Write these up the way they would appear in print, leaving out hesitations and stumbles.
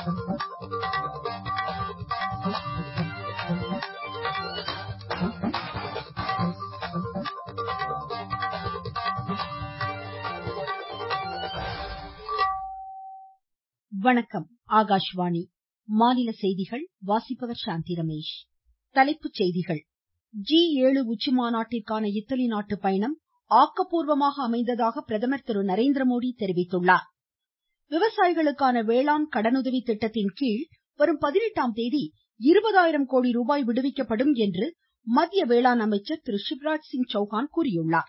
வணக்கம். ஆகாஷ்வாணி. மாநில செய்திகள் வாசிப்பவர் சாந்தி ரமேஷ். தலைப்புச் செய்திகள். G7 உச்சிமாநாட்டிற்கான இத்தாலி நாட்டு பயணம் ஆக்கப்பூர்வமாக அமைந்ததாக பிரதமர் திரு நரேந்திரமோடி தெரிவித்துள்ளார். விவசாயிகளுக்கான வேளாண் கடனுதவி திட்டத்தின் கீழ் வரும் 18ஆம் தேதி 20,000 கோடி ரூபாய் விடுவிக்கப்படும் என்று மத்திய வேளாண் அமைச்சர் திரு சிவராஜ் சிங் சௌஹான் கூறியுள்ளார்.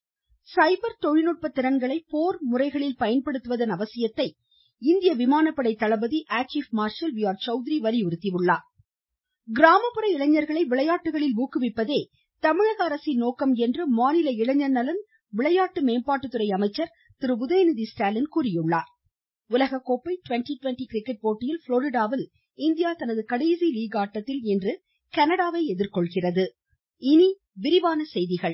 சைபர் தொழில்நுட்ப திறன்களை போர் முறைகளில் பயன்படுத்துவதன் அவசியத்தை இந்திய விமானப்படை தளபதி air chief marshal V R. Chaudhari வலியுறுத்தியுள்ளார். கிராமப்புற இளைஞர்களை விளையாட்டுகளில் ஊக்குவிப்பதே தமிழக அரசின் நோக்கம் என்று மாநில இளைஞர் நலன் விளையாட்டு மேம்பாட்டுத்துறை அமைச்சர் திரு உதயநிதி ஸ்டாலின் கூறியுள்ளார். உலகக்கோப்பை டுவெண்டி கிரிக்கெட் போட்டியில் புளோரிடாவில் இந்தியா தனது கடைசி லீக் ஆட்டத்தில் இன்று கனடாவை எதிர்கொள்கிறது. இனி விரிவான செய்திகள்.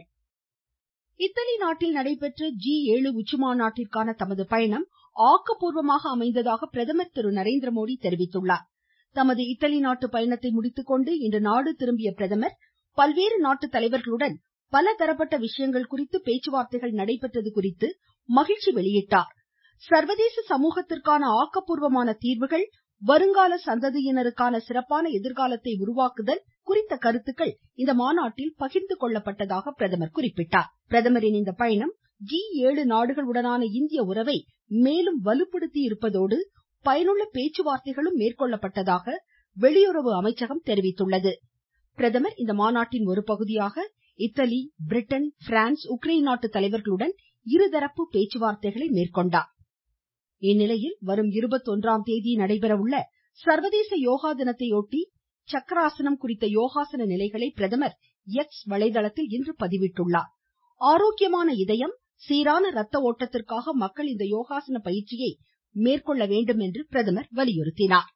இத்தாலி நாட்டில் நடைபெற்ற G7 உச்சிமாநாட்டிற்கான தமது பயணம் ஆக்கப்பூர்வமாக அமைந்ததாக பிரதமர் திரு நரேந்திரமோடி தெரிவித்துள்ளார். தமது இத்தாலி நாட்டு பயணத்தை முடித்துக்கொண்டு இன்று நாடு திரும்பிய பிரதமர் பல்வேறு நாட்டு தலைவர்களுடன் பலதரப்பட்ட விஷயங்கள் குறித்து பேச்சுவார்த்தைகள் நடைபெற்றது குறித்து மகிழ்ச்சி வெளியிட்டார். சர்வதேச சமூகத்திற்கான ஆக்கப்பூர்வமான தீர்வுகள், வருங்கால சந்ததியினருக்கான சிறப்பான எதிர்காலத்தை உருவாக்குதல் குறித்த கருத்துக்கள் இந்த மாநாட்டில் பகிர்ந்து கொள்ளப்பட்டதாக பிரதமர் குறிப்பிட்டார். பிரதமரின் இந்த பயணம் G7 நாடுகளுடனான இந்திய உறவை மேலும் வலுப்படுத்தி இருப்பதோடு பயனுள்ள பேச்சுவார்த்தைகளும் மேற்கொள்ளப்பட்டதாக வெளியுறவு அமைச்சகம் தெரிவித்துள்ளது. பிரதமர் இந்த மாநாட்டின் ஒரு பகுதியாக இத்தாலி, பிரிட்டன், பிரான்ஸ், உக்ரைன் நாட்டு தலைவர்களுடன் இருதரப்பு பேச்சுவார்த்தைகளை மேற்கொண்டார். இந்நிலையில் வரும் 21ஆம் தேதி நடைபெற உள்ள சர்வதேச யோகா தினத்தையொட்டி சக்கராசனம் குறித்த யோகாசன நிலைகளை பிரதமர் X வலைதளத்தில் இன்று பதிவிட்டுள்ளார். ஆரோக்கியமான இதயம், சீரான ரத்த ஓட்டத்திற்காக மக்கள் இந்த யோகாசன பயிற்சியை மேற்கொள்ள வேண்டும் என்று பிரதமர் வலியுறுத்தினார்.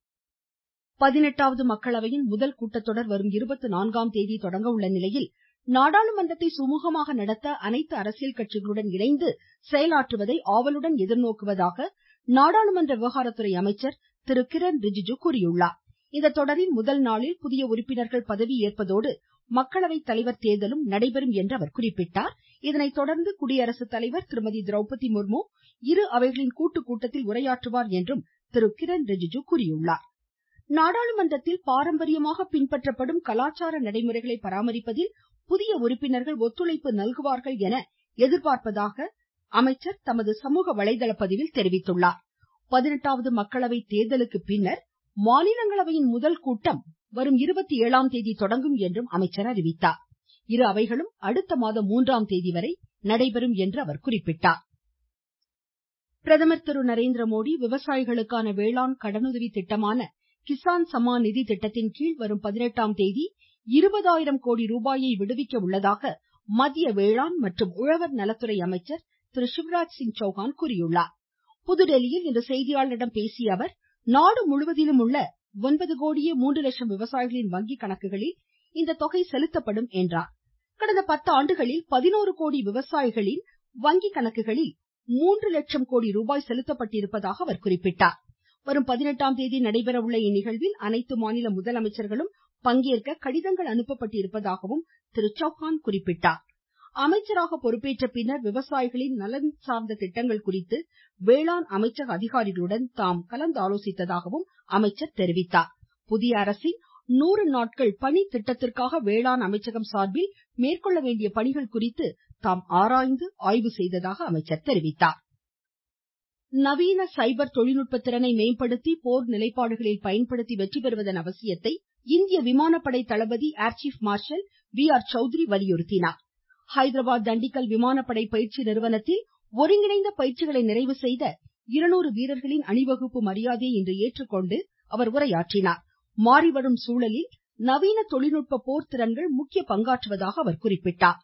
18வது மக்களவையின் முதல் கூட்டத்தொடர் வரும் 24ஆம் தேதி தொடங்க உள்ள நிலையில் நாடாளுமன்றத்தை சுமூகமாக நடத்த அனைத்து அரசியல் கட்சிகளுடன் இணைந்து செயலாற்றுவதை ஆவலுடன் எதிர்நோக்குவதாக நாடாளுமன்ற விவகாரத்துறை அமைச்சர் திரு கிரண் ரிஜிஜு கூறியுள்ளார். இந்த தொடரின் முதல் நாளில் புதிய உறுப்பினர்கள் பதவி ஏற்பதோடு மக்களவை தலைவர் தேர்தலும் நடைபெறும் என்று அவர் குறிப்பிட்டார். இதனைத் தொடர்ந்து குடியரசுத் தலைவர் திருமதி திரௌபதி முர்மு இரு அவைகளின் கூட்டத்தில் உரையாற்றுவார் என்றும் திரு கிரண் ரிஜிஜு கூறியுள்ளார். நாடாளுமன்றத்தில் பாரம்பரியமாக பின்பற்றப்படும் கலாச்சார நடைமுறைகளை பராமரிப்பதில் புதிய உறுப்பினர்கள் ஒத்துழைப்பு நல்குவார்கள் என எதிர்பார்ப்பதாக அமைச்சர் தமது சமூக வலைதள பதிவில் தெரிவித்துள்ளார். 18வது மக்களவை தேர்தலுக்கு பின்னர் மாநிலங்களவையின் முதல் கூட்டம் வரும் 27ஆம் தேதி தொடங்கும் என்றும் அமைச்சர் அறிவித்தார். இரு அவைகளும் அடுத்த மாதம் 3ஆம் தேதி வரை நடைபெறும் என்று அவர் குறிப்பிட்டார். பிரதமர் திரு நரேந்திரமோடி விவசாயிகளுக்கான வேளாண் கடனுதவி திட்டமான கிசான் சம்மான் நிதி திட்டத்தின் கீழ் வரும் 18ஆம் தேதி 20,000 கோடி ரூபாயை விடுவிக்க உள்ளதாக மத்திய வேளாண் மற்றும் உழவர் நலத்துறை அமைச்சர் திரு சிவராஜ் சிங் சௌஹான் கூறியுள்ளார். புதுதில்லியில் இன்று செய்தியாளர்களிடம் பேசிய அவர், நாடு முழுவதிலும் உள்ள 9,03,00,000 விவசாயிகளின் வங்கி கணக்குகளில் இந்த தொகை செலுத்தப்படும் என்றார். கடந்த 10 ஆண்டுகளில் 11 கோடி விவசாயிகளின் வங்கி கணக்குகளில் 3 லட்சம் கோடி ரூபாய் செலுத்தப்பட்டிருப்பதாக அவர் குறிப்பிட்டார். வரும் 18ஆம் தேதி நடைபெற உள்ள இந்நிகழ்வில் அனைத்து மாநில முதலமைச்சர்களும் பங்கேற்க கடிதங்கள் அனுப்பப்பட்டிருப்பதாகவும் திரு சௌஹான் குறிப்பிட்டார். அமைச்சராக பொறுப்பேற்ற பின்னர் விவசாயிகளின் நலன் சார்ந்த திட்டங்கள் குறித்து வேளாண் அமைச்சக அதிகாரிகளுடன் தாம் கலந்தாலோசித்ததாகவும் அமைச்சர் தெரிவித்தார். புதிய அரசின் 100 நாட்கள் பணி திட்டத்திற்காக வேளாண் அமைச்சகம் சார்பில் மேற்கொள்ள வேண்டிய பணிகள் குறித்து தாம் ஆராய்ந்து ஆய்வு செய்ததாக அமைச்சர் தெரிவித்தார். நவீன சைபர் தொழில்நுட்ப திறனை மேம்படுத்தி போர் நிலைப்பாடுகளில் பயன்படுத்தி வெற்றி பெறுவதன் அவசியத்தை இந்திய விமானப்படை தளபதி air chief marshal V R. Chaudhari வலியுறுத்தினார். ஹைதராபாத் தண்டிக்கல் விமானப்படை பயிற்சி நிறுவனத்தில் ஒருங்கிணைந்த பயிற்சிகளை நிறைவு செய்த 200 வீரர்களின் அணிவகுப்பு மரியாதையை இன்று ஏற்றுக்கொண்டு அவர் உரையாற்றினார். மாறிவரும் சூழலில் நவீன தொழில்நுட்ப போர் திறன்கள் முக்கிய பங்காற்றுவதாக அவர் குறிப்பிட்டார்.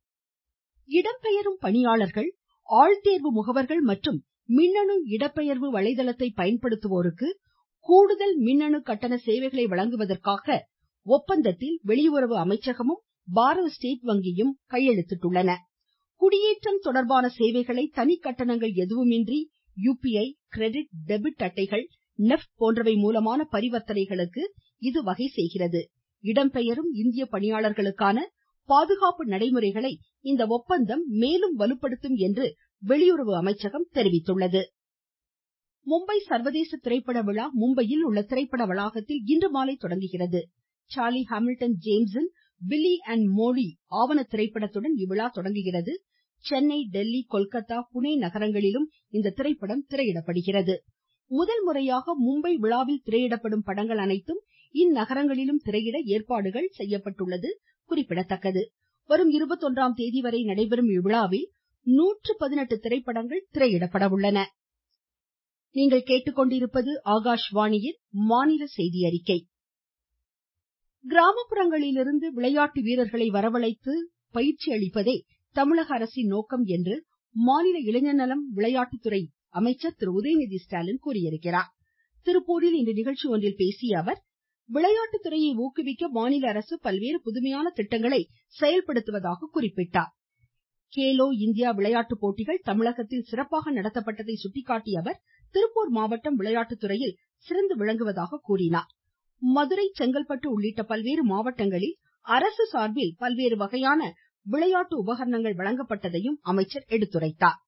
இடம்பெயரும் பணியாளர்கள், ஆள்தேர்வு முகவர்கள் மற்றும் மின்னணு இடப்பெயர்வு வலைதளத்தை பயன்படுத்துவோருக்கு கூடுதல் மின்னணு கட்டண சேவைகளை வழங்குவதற்காக ஒப்பந்தத்தில் வெளியுறவு அமைச்சகமும் பாரத ஸ்டேட் வங்கியும் கையெழுத்திட்டுள்ளன. குடியேற்றம் தொடர்பான சேவைகளை தனிக்கட்டணங்கள் எதுவுமின்றி UPI, கிரெடிட், டெபிட் அட்டைகள், நெஃப்ட் போன்றவை மூலமான பரிவர்த்தனைகளுக்கு இது வகை செய்கிறது. இடம்பெயரும் இந்திய பணியாளர்களுக்கான பாதுகாப்பு நடைமுறைகளை இந்த ஒப்பந்தம் மேலும் வலுப்படுத்தும் என்று வெளியுறவு அமைச்சகம் தெரிவித்துள்ளது. மும்பை சர்வதேச திரைப்பட விழா மும்பையில் உள்ள திரைப்பட வளாகத்தில் இன்று மாலை தொடங்குகிறது. சார்லி ஹாமில்டன் ஜேம்ஸின் பில்லி அண்ட் மோலி ஆவண திரைப்படத்துடன் இவ்விழா தொடங்குகிறது. சென்னை, டெல்லி, கொல்கத்தா, புனே நகரங்களிலும் இந்த திரைப்படம் திரையிடப்படுகிறது. முதல் முறையாக மும்பை விழாவில் திரையிடப்படும் படங்கள் அனைத்தும் இந்நகரங்களிலும் திரையிட ஏற்பாடுகள் செய்யப்பட்டுள்ளது குறிப்பிடத்தக்கது. வரும் 21ஆம் தேதி வரை நடைபெறும் இவ்விழாவில் 118 திரைப்படங்கள் திரையிடப்பட உள்ளன. கிராமப்புறங்களிலிருந்து விளையாட்டு வீரர்களை வரவழைத்து பயிற்சி அளிப்பதே தமிழக அரசின் நோக்கம் என்று மாநில இளைஞர் நலம் விளையாட்டுத்துறை அமைச்சர் திரு உதயநிதி ஸ்டாலின் கூறியிருக்கிறார். திருப்பூரில் இன்று நிகழ்ச்சி ஒன்றில் பேசிய அவர், விளையாட்டுத்துறையை ஊக்குவிக்க மாநில அரசு பல்வேறு புதுமையான திட்டங்களை செயல்படுத்துவதாக குறிப்பிட்டார். கேலோ இந்தியா விளையாட்டு போட்டிகள் தமிழகத்தில் சிறப்பாக நடத்தப்பட்டதை சுட்டிக்காட்டிய அவர், திருப்பூர் மாவட்டம் விளையாட்டுத்துறையில் சிறந்து விளங்குவதாக கூறினார். மதுரை, செங்கல்பட்டு உள்ளிட்ட பல்வேறு மாவட்டங்களில் அரசு சார்பில் பல்வேறு வகையான விளையாட்டு உபகரணங்கள் வழங்கப்பட்டதையும் அமைச்சர் எடுத்துரைத்தார்.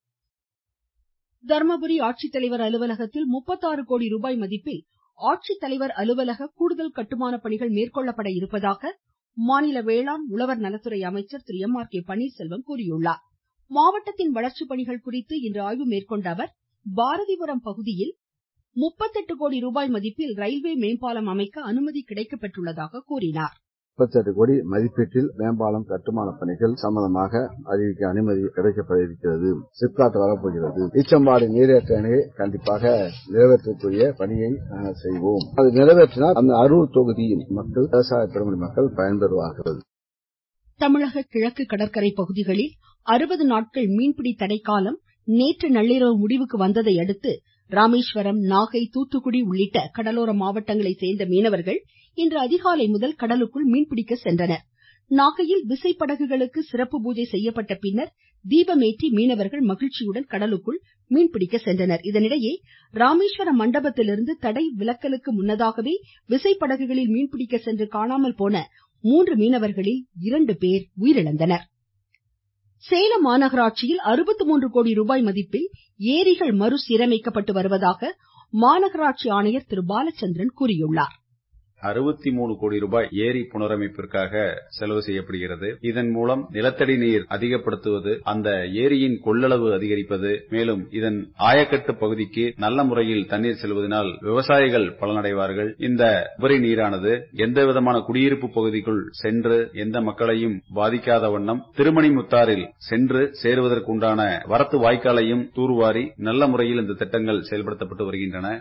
தர்மபுரி ஆட்சித்தலைவர் அலுவலகத்தில் 36 கோடி ரூபாய் மதிப்பில் ஆட்சித்தலைவர் அலுவலக கூடுதல் கட்டுமான பணிகள் மேற்கொள்ளப்பட இருப்பதாக மாநில வேளாண் உழவர் நலத்துறை அமைச்சர் திரு எம்.ஆர்.கே. பன்னீர்செல்வம் கூறியுள்ளார். மாவட்டத்தின் வளர்ச்சி பணிகள் குறித்து இன்று ஆய்வு மேற்கொண்ட அவர், பாரதிபுரம் பகுதியில் 38 கோடி ரூபாய் மதிப்பில் ரயில்வே மேம்பாலம் அமைக்க அனுமதி கிடைக்கப்பெற்றுள்ளதாக கூறினார். 38 கோடி மதிப்பீட்டில் மேம்பாலம் கட்டுமான பணிகள் சம்பந்தமாக அறிவிக்க அனுமதி கிடைக்கப்பட இருக்கிறது. சிப்காட் வரப்போகிறது. ஈச்சம்பாடி நீரேற்ற அணையை கண்டிப்பாக நிறைவேற்றக்கூடிய பணியை நாங்கள் செய்வோம். அது நிறைவேற்றினால் அந்த அரூர் தொகுதியின் மக்கள், விவசாய பெருமளி மக்கள் பயன்பெறுவார்கள். தமிழக கிழக்கு கடற்கரை பகுதிகளில் 60 நாட்கள் மீன்பிடி தடைக்காலம் நேற்று நள்ளிரவு முடிவுக்கு வந்ததை அடுத்து ராமேஸ்வரம், நாகை, தூத்துக்குடி உள்ளிட்ட கடலோர மாவட்டங்களை சேர்ந்த மீனவர்கள் இன்று அதிகாலை முதல் கடலுக்குள் மீன்பிடிக்க சென்றனர். நாகையில் விசைப்படகுகளுக்கு சிறப்பு பூஜை செய்யப்பட்ட பின்னர் தீபமேற்றி மீனவர்கள் மகிழ்ச்சியுடன் கடலுக்குள் மீன்பிடிக்க சென்றனர். இதனிடையே ராமேஸ்வரம் மண்டபத்திலிருந்து தடை விலக்கலுக்கு முன்னதாகவே விசைப்படகுகளில் மீன்பிடிக்க சென்று காணாமல் போன 3 மீனவர்களில் 2 பேர் உயிரிழந்தனர். சேலம் மாநகராட்சியில் 63 கோடி ரூபாய் மதிப்பில் ஏரிகள் மறுசீரமைக்கப்பட்டு வருவதாக மாநகராட்சி ஆணையர் திரு பாலச்சந்திரன் கூறியுள்ளார். 63 கோடி ரூபாய் ஏரி புனரமைப்பிற்காக செலவு செய்யப்படுகிறது. இதன் மூலம் நிலத்தடி நீர் அதிகப்படுத்துவது, அந்த ஏரியின் கொள்ளளவு அதிகரிப்பது, மேலும் இதன் ஆயக்கட்டு பகுதிக்கு நல்ல முறையில் தண்ணீர் செல்வதனால் விவசாயிகள் பலனடைவார்கள். இந்த உபரி நீரானது எந்த விதமான குடியிருப்பு பகுதிக்குள் சென்று எந்த மக்களையும் பாதிக்காத வண்ணம் திருமணிமுத்தாறில் சென்று சேருவதற்குண்டான வரத்து வாய்க்காலையும் தூர்வாரி நல்ல முறையில் இந்த திட்டங்கள் செயல்படுத்தப்பட்டு வருகின்றன.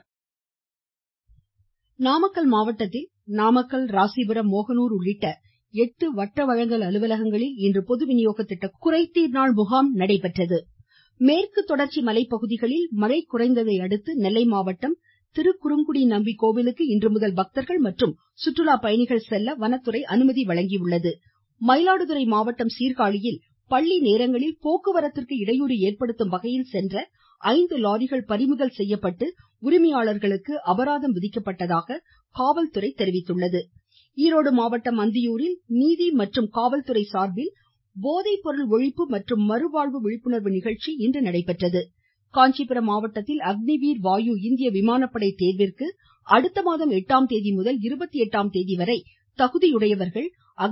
நாமக்கல் மாவட்டத்தில் நாமக்கல், ராசிபுரம், மோகனூர் உள்ளிட்ட 8 வட்ட வழங்கல் அலுவலகங்களில் இன்று பொது விநியோக திட்ட குறைதீர் நாள் முகாம் நடைபெற்றது. மேற்கு தொடர்ச்சி மலைப்பகுதிகளில் மழை குறைந்ததை அடுத்து நெல்லை மாவட்டம் திருக்குறுங்குடி நம்பி கோவிலுக்கு இன்று முதல் பக்தர்கள் மற்றும் சுற்றுலா பயணிகள் செல்ல வனத்துறை அனுமதி வழங்கியுள்ளது. மயிலாடுதுறை மாவட்டம் சீர்காழியில் பள்ளி நேரங்களில் போக்குவரத்திற்கு இடையூறு ஏற்படுத்தும் வகையில் சென்ற 5 லாரிகள் பறிமுதல் செய்யப்பட்டு உரிமையாளர்களுக்கு அபராதம் விதிக்கப்பட்டதாக காவல்துறை தெரிவித்துள்ளது. ஈரோடு மாவட்டம் அந்தியூரில் நீதி மற்றும் காவல்துறை சார்பில் போதைப் பொருள் ஒழிப்பு மற்றும் மறுவாழ்வு விழிப்புணர்வு நிகழ்ச்சி இன்று நடைபெற்றது. காஞ்சிபுரம் மாவட்டத்தில் அக்னிவீர் வாயு இந்திய விமானப்படை தேர்விற்கு அடுத்த மாதம் 8ஆம் தேதி முதல் 28ஆம் தேதி வரை தகுதியுடையவர்கள்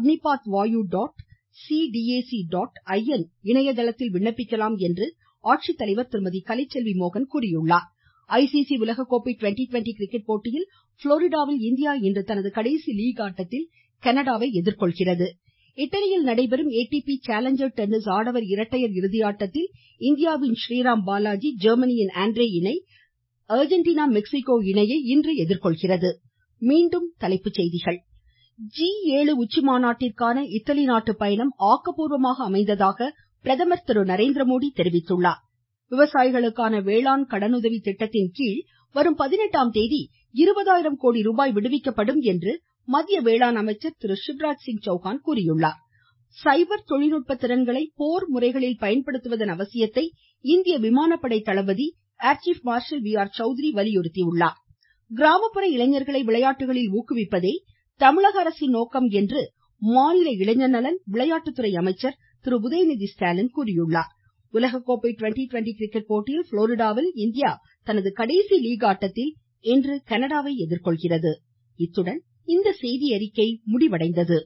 agnipathvayu.cdac.in இணையதளத்தில் விண்ணப்பிக்கலாம் என்று ஆட்சித்தலைவர் திருமதி கலைச்செல்வி மோகன் கூறியுள்ளார். ஐசிசி உலகக்கோப்பை டுவெண்டி கிரிக்கெட் போட்டியில் புளோரிடாவில் இந்தியா இன்று தனது கடைசி லீக் ஆட்டத்தில் கனடாவை எதிர்கொள்கிறது. இட்டலியில் நடைபெறும் ATP சேலஞ்சர் டென்னிஸ் ஆடவர் இரட்டையர் இறுதியாட்டத்தில் இந்தியாவின் ஸ்ரீராம் பாலாஜி, ஜெர்மனியின் ஆண்ட்ரே இணை அர்ஜென்டினா மெக்சிகோ இணையை இன்று எதிர்கொள்கிறது. மீண்டும் தலைப்புச் செய்திகள். G7 உச்சிமாநாட்டிற்கான இத்தாலி நாட்டு பயணம் ஆக்கப்பூர்வமாக அமைந்ததாக பிரதமர் திரு நரேந்திரமோடி தெரிவித்துள்ளார். விவசாயிகளுக்கான வேளாண் கடனுதவி திட்டத்தின் கீழ் வரும் 18ஆம் தேதி 20,000 கோடி ரூபாய் விடுவிக்கப்படும் என்று மத்திய வேளாண் அமைச்சர் திரு சிவராஜ் சிங் சௌஹான் கூறியுள்ளார். சைபர் தொழில்நுட்ப திறன்களை போர் முறைகளில் பயன்படுத்துவதன் அவசியத்தை இந்திய விமானப்படை தளபதி ஏர்சீப் மார்ஷல் VR சௌத்ரி வலியுறுத்தியுள்ளார். கிராமப்புற இளைஞர்களை விளையாட்டுகளில் ஊக்குவிப்பதே தமிழக அரசின் நோக்கம் என்று மாநில இளைஞர் நலன் விளையாட்டுத்துறை அமைச்சர் திரு உதயநிதி ஸ்டாலின் தெரிவித்துள்ளார். உலகக்கோப்பை டுவெண்டி கிரிக்கெட் போட்டியில் புளோரிடாவில் இந்தியா தனது கடைசி லீக் ஆட்டத்தில் இன்று கனடாவை எதிர்கொள்கிறது. இத்துடன் இந்த செய்தியறிக்கை முடிவடைந்தது.